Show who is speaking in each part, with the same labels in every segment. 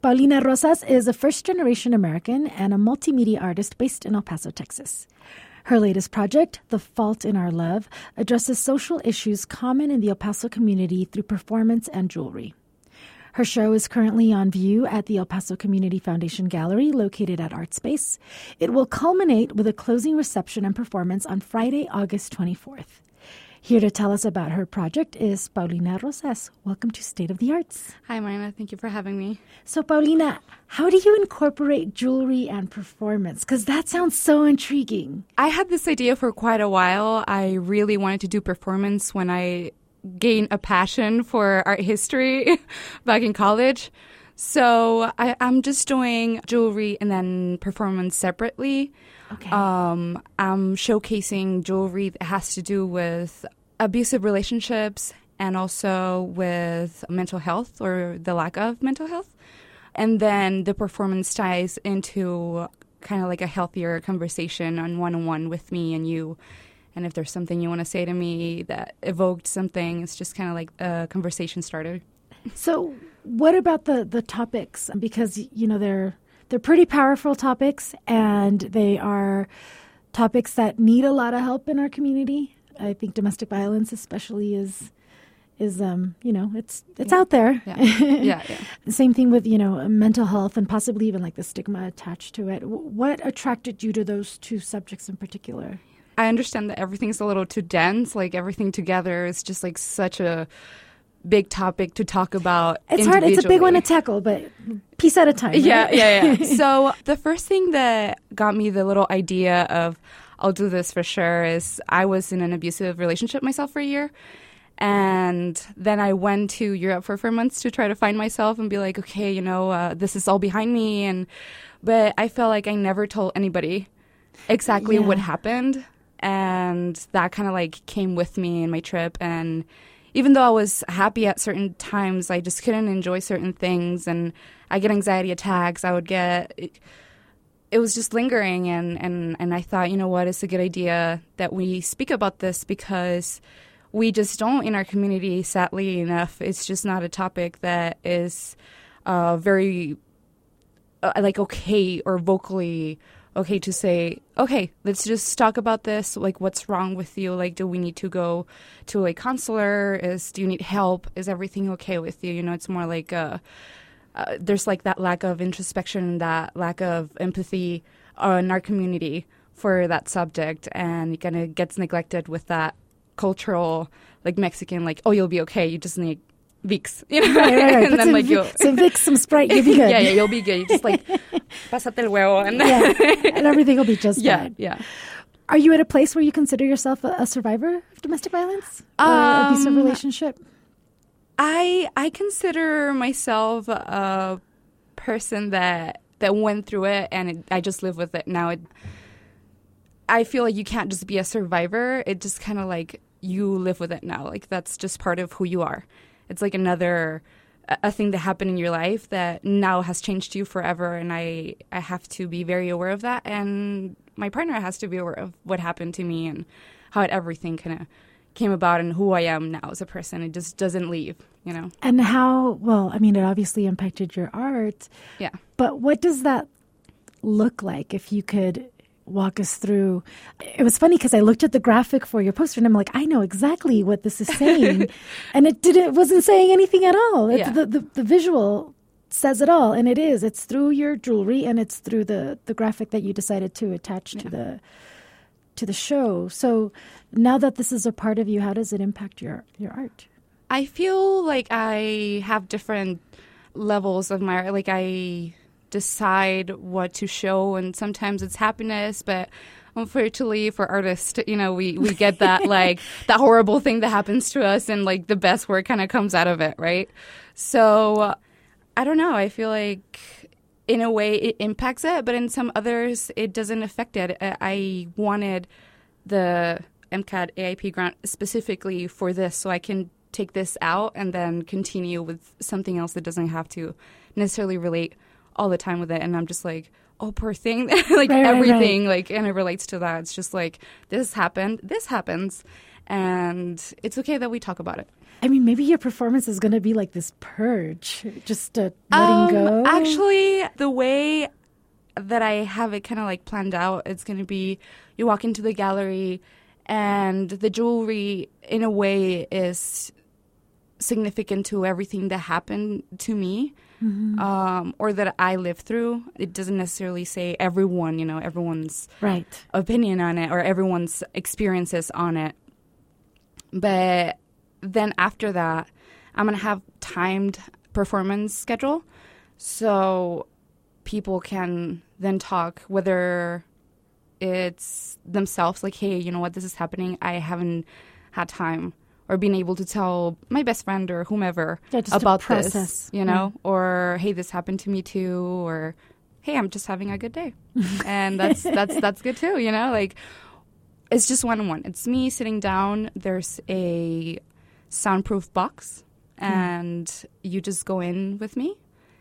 Speaker 1: Paulina Rosas is a first-generation American and a multimedia artist based in El Paso, Texas. Her latest project, The Fault in Our Love, addresses social issues common in the El Paso community through performance and jewelry. Her show is currently on view at the El Paso Community Foundation Gallery, located at ArtSpace. It will culminate with a closing reception and performance on Friday, August 24th. Here to tell us about her project is Paulina Rosas. Welcome to State of the Arts.
Speaker 2: Hi, Marina. Thank you for having me.
Speaker 1: So, Paulina, how do you incorporate jewelry and performance? Because that sounds so intriguing.
Speaker 2: I had this idea for quite a while. I really wanted to do performance when I gained a passion for art history back in college. So I'm just doing jewelry and then performance separately.
Speaker 1: Okay.
Speaker 2: I'm showcasing jewelry that has to do with abusive relationships and also with mental health or the lack of mental health. And then the performance ties into kind of like a healthier conversation on one-on-one with me and you. And if there's something you want to say to me that evoked something, it's just kind of like a conversation starter.
Speaker 1: So what about the topics? Because, you know, they're pretty powerful topics, and they are topics that need a lot of help in our community. I think domestic violence especially is it's out there.
Speaker 2: Yeah.
Speaker 1: Same thing with, mental health and possibly even like the stigma attached to it. What attracted you to those two subjects in particular?
Speaker 2: I understand that everything's a little too dense. Like everything together is just like such a big topic to talk about.
Speaker 1: It's hard. It's a big one to tackle, but piece at a time. Right?
Speaker 2: Yeah. So the first thing that got me the little idea of I'll do this for sure is I was in an abusive relationship myself for a year. And then I went to Europe for 4 months to try to find myself and be like, okay, this is all behind me. But I felt like I never told anybody exactly what happened. And that kind of like came with me in my trip. And even though I was happy at certain times, I just couldn't enjoy certain things. And I get anxiety attacks. It was just lingering. And I thought, you know what, it's a good idea that we speak about this because we just don't in our community, sadly enough. It's just not a topic that is very okay or vocally okay to say, okay, let's just talk about this. Like, what's wrong with you? Like, do we need to go to a counselor? Do you need help? Is everything okay with you? It's more like there's like that lack of introspection, that lack of empathy in our community for that subject, and it kind of gets neglected with that cultural, like Mexican, like, oh, you'll be okay. You just need Vicks,
Speaker 1: Right.
Speaker 2: And then
Speaker 1: some Vicks, some Sprite, you'll be good.
Speaker 2: Yeah, you'll be good. You just like pásate el huevo,
Speaker 1: and everything will be just fine.
Speaker 2: Yeah.
Speaker 1: Are you at a place where you consider yourself a survivor of domestic violence or abusive relationship?
Speaker 2: I consider myself a person that went through it, and I just live with it now. I feel like you can't just be a survivor. It just kind of like you live with it now. Like that's just part of who you are. It's like a thing that happened in your life that now has changed you forever. And I have to be very aware of that. And my partner has to be aware of what happened to me and how everything kind of came about and who I am now as a person. It just doesn't leave,
Speaker 1: And how, it obviously impacted your art.
Speaker 2: Yeah.
Speaker 1: But what does that look like if you could walk us through? It was funny because I looked at the graphic for your poster and I'm like, I know exactly what this is saying. And it wasn't saying anything at all. The visual says it all. And it's through your jewelry and it's through the graphic that you decided to attach to the show. So now that this is a part of you, how does it impact your art?
Speaker 2: I feel like I have different levels of my art. Like I decide what to show, and sometimes it's happiness, but unfortunately for artists, we get that like that horrible thing that happens to us, and like the best work kind of comes out of it, right? So I don't know. I feel like in a way it impacts it, but in some others it doesn't affect it. I wanted the MCAD AIP grant specifically for this, so I can take this out and then continue with something else that doesn't have to necessarily relate all the time with it. And I'm just like, oh, poor thing. Everything. Like, and it relates to that. It's just like, this happened, this happens, and it's okay that we talk about it.
Speaker 1: I mean, maybe your performance is going to be like this purge, just letting go.
Speaker 2: Actually, the way that I have it kind of like planned out, it's going to be you walk into the gallery and the jewelry in a way is significant to everything that happened to me. Or that I lived through. It doesn't necessarily say everyone, everyone's opinion on it or everyone's experiences on it. But then after that, I'm going to have timed performance schedule. So people can then talk, whether it's themselves, like, hey, you know what, this is happening. I haven't had time. Or being able to tell my best friend or whomever about this, or hey, this happened to me too, or hey, I'm just having a good day, and that's good too, Like, it's just one-on-one. It's me sitting down. There's a soundproof box, and you just go in with me,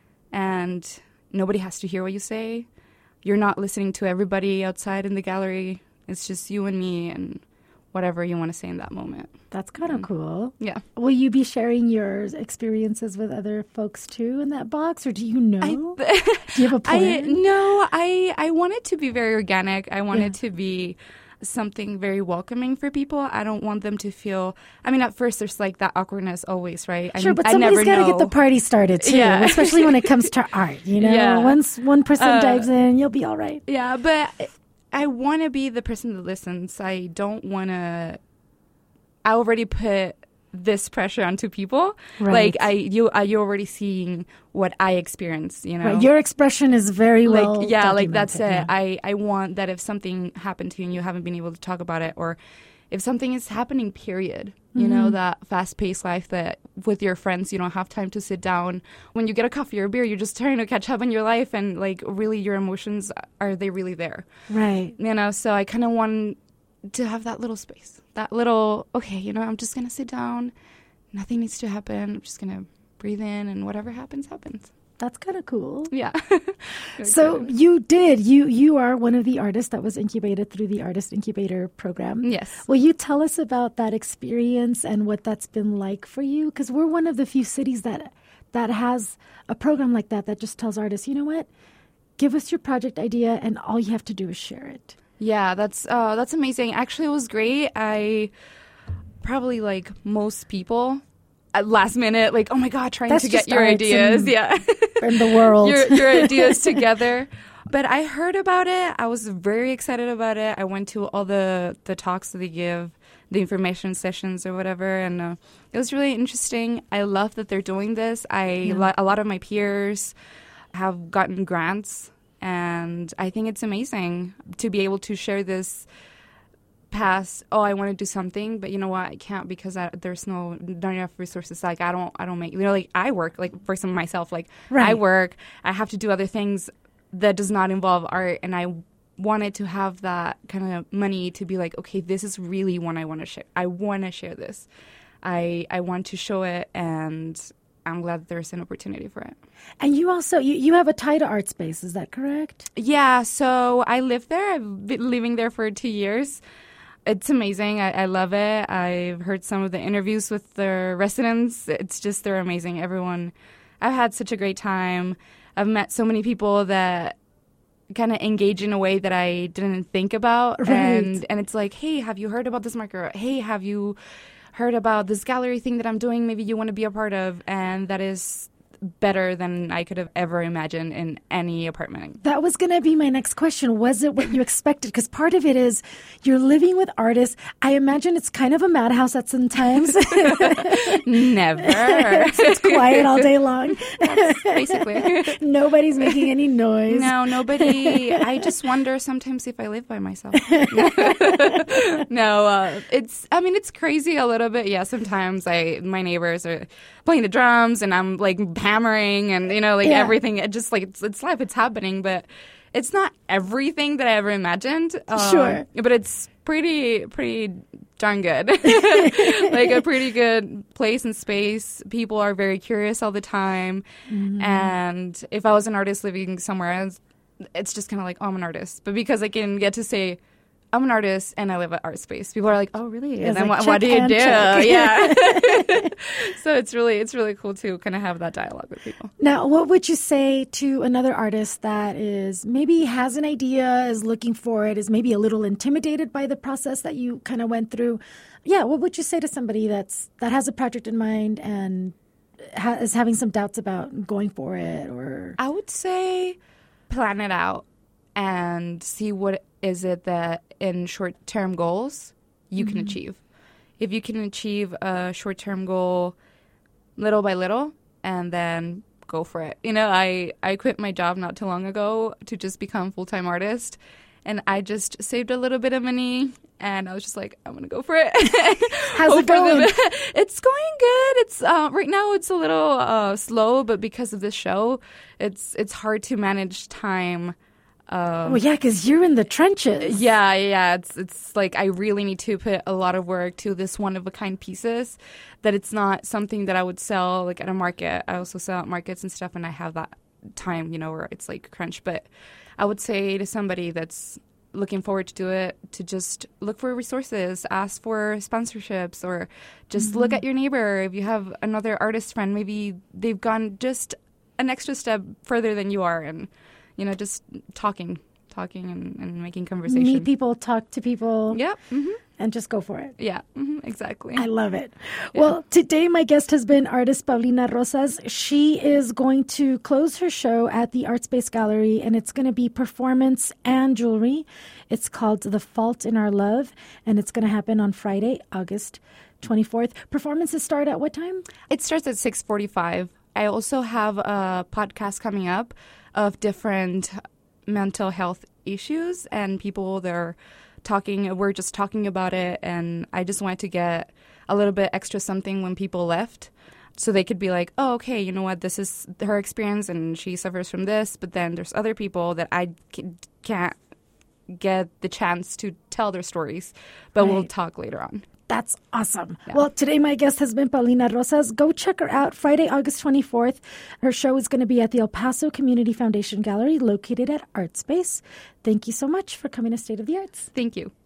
Speaker 2: and nobody has to hear what you say. You're not listening to everybody outside in the gallery. It's just you and me and whatever you want to say in that moment.
Speaker 1: That's kind of cool.
Speaker 2: Yeah.
Speaker 1: Will you be sharing your experiences with other folks too in that box, or do you know? Do you have a plan?
Speaker 2: I want it to be very organic. I want it to be something very welcoming for people. I don't want them to feel, at first there's like that awkwardness always, right?
Speaker 1: Sure, but somebody's got to get the party started too, especially when it comes to art, Once one person dives in, you'll be all right.
Speaker 2: Yeah, but I want to be the person that listens. I don't want to. I already put this pressure onto people.
Speaker 1: Right.
Speaker 2: Like you're already seeing what I experience.
Speaker 1: Right. Your expression is very well.
Speaker 2: Like that's it. Yeah. I want that if something happened to you and you haven't been able to talk about it, or if something is happening, period. That fast-paced life that with your friends you don't have time to sit down. When you get a coffee or a beer, you're just trying to catch up in your life, and like really your emotions, are they really there?
Speaker 1: Right.
Speaker 2: So I kind of want to have that little space, that little, okay, I'm just going to sit down. Nothing needs to happen. I'm just going to breathe in, and whatever happens, happens.
Speaker 1: That's kind of cool.
Speaker 2: Yeah.
Speaker 1: So you are one of the artists that was incubated through the Artist Incubator program.
Speaker 2: Yes.
Speaker 1: Will you tell us about that experience and what that's been like for you? Because we're one of the few cities that has a program like that just tells artists, you know what, give us your project idea and all you have to do is share it.
Speaker 2: Yeah, that's amazing. Actually, it was great. I probably, like most people, at last minute, like, oh my God, trying to get your ideas.
Speaker 1: In the world.
Speaker 2: your ideas together. But I heard about it. I was very excited about it. I went to all the talks that they give, the information sessions or whatever, and it was really interesting. I love that they're doing this. A lot of my peers have gotten grants, and I think it's amazing to be able to share this past, I want to do something, but you know what, I can't because there's not enough resources. Like I don't make, like I work, like for some of myself, like I work, I have to do other things that does not involve art, and I wanted to have that kind of money to be like, okay, this is really one I want to share. I want to share this. I want to show it, and I'm glad there's an opportunity for it.
Speaker 1: And you also, you have a tie to art space, is that correct?
Speaker 2: Yeah, so I live there. I've been living there for 2 years. It's amazing. I love it. I've heard some of the interviews with the residents. It's just, they're amazing. Everyone, I've had such a great time. I've met so many people that kind of engage in a way that I didn't think about.
Speaker 1: Right.
Speaker 2: And it's like, hey, have you heard about this marker? Hey, have you heard about this gallery thing that I'm doing? Maybe you want to be a part of. And that is better than I could have ever imagined in any apartment.
Speaker 1: That was going to be my next question. Was it what you expected? Because part of it is you're living with artists. I imagine it's kind of a madhouse at some times.
Speaker 2: Never.
Speaker 1: It's quiet all day long.
Speaker 2: That's basically.
Speaker 1: Nobody's making any noise.
Speaker 2: No, nobody. I just wonder sometimes if I live by myself. No, it's crazy a little bit. Yeah, sometimes my neighbors are playing the drums and I'm like hammering and everything. It just like it's life, it's happening, but it's not everything that I ever imagined.
Speaker 1: Sure,
Speaker 2: but it's pretty darn good. Like a pretty good place and space. People are very curious all the time, and if I was an artist living somewhere else, it's just kind of like, I'm an artist. But because I can get to say, I'm an artist and I live at ArtSpace. People are like, oh, really? And then
Speaker 1: like,
Speaker 2: what do you do?
Speaker 1: check.
Speaker 2: Yeah. So it's really cool to kind of have that dialogue with people.
Speaker 1: Now, what would you say to another artist that is maybe has an idea, is looking for it, is maybe a little intimidated by the process that you kind of went through? Yeah, what would you say to somebody that has a project in mind and is having some doubts about going for it? Or
Speaker 2: I would say plan it out and see what is it that in short-term goals you can achieve. If you can achieve a short-term goal little by little and then go for it. You know, I quit my job not too long ago to just become a full-time artist, and I just saved a little bit of money and I was just like, I'm going to go for it.
Speaker 1: how's it going?
Speaker 2: It's going good. It's right now it's a little slow, but because of this show, it's hard to manage time.
Speaker 1: Well, yeah, because you're in the trenches.
Speaker 2: Yeah. It's like I really need to put a lot of work to this one-of-a-kind pieces, that it's not something that I would sell like at a market. I also sell at markets and stuff, and I have that time, you know, where it's like crunch. But I would say to somebody that's looking forward to do it, to just look for resources, ask for sponsorships, or just look at your neighbor. If you have another artist friend, maybe they've gone just an extra step further than you are, and you know, just talking and making conversation.
Speaker 1: Meet people, talk to people.
Speaker 2: Yep. Mm-hmm.
Speaker 1: And just go for it.
Speaker 2: Yeah, exactly.
Speaker 1: I love it.
Speaker 2: Yeah.
Speaker 1: Well, today my guest has been artist Paulina Rosas. She is going to close her show at the ArtSpace Gallery, and it's going to be performance and jewelry. It's called The Fault in Our Love, and it's going to happen on Friday, August 24th. Performances start at what time?
Speaker 2: It starts at 6:45. I also have a podcast coming up of different mental health issues and people that are we're just talking about it, and I just wanted to get a little bit extra something when people left, so they could be like, oh, okay, you know what, this is her experience and she suffers from this, but then there's other people that I can't get the chance to tell their stories, but we'll talk later on.
Speaker 1: That's awesome.
Speaker 2: Yeah.
Speaker 1: Well, today my guest has been Paulina Rosas. Go check her out Friday, August 24th. Her show is going to be at the El Paso Community Foundation Gallery located at ArtSpace. Thank you so much for coming to State of the Arts.
Speaker 2: Thank you.